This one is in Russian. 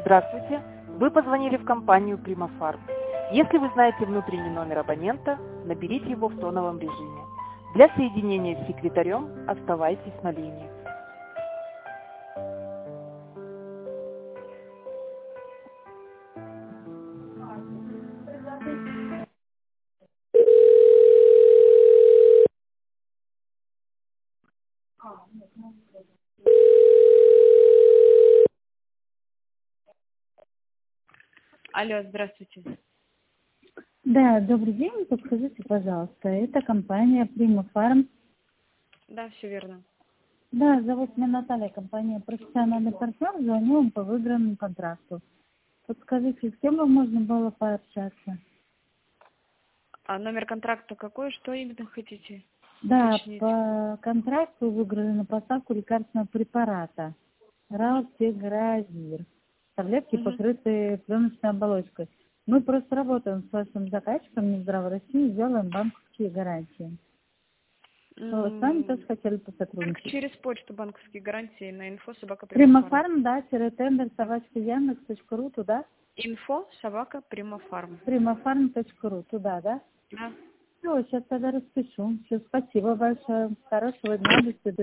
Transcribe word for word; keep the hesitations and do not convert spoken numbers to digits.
Здравствуйте, вы позвонили в компанию Примафарм. Если вы знаете внутренний номер абонента, наберите его в тоновом режиме. Для соединения с секретарем оставайтесь на линии. Алло, здравствуйте. Да, добрый день. Подскажите, пожалуйста, это компания Примафарм. Да, все верно. Да, зовут меня Наталья, компания «Профессиональный партнер», звоню вам по выигранному контракту. Подскажите, с кем вам можно было пообщаться? А номер контракта какой? Что именно хотите Да, уточнить? по контракту выиграли на поставку лекарственного препарата Ралтегравир. Таблетки, Мгм. покрытые пленочной оболочкой. Мы просто работаем с вашим заказчиком Минздрава России, делаем банковские гарантии. Вот, с вами тоже М, хотели Только посотрудничать. через почту банковские гарантии на инфо собака примафарм. Примафарм, да, тире тендер, собачка Яндекс точка ру, туда. Инфо собака примафарм. Примафарм точка ру, туда, да. Да. Все, сейчас тогда распишу. Все, спасибо большое. Хорошего дня, до свидания.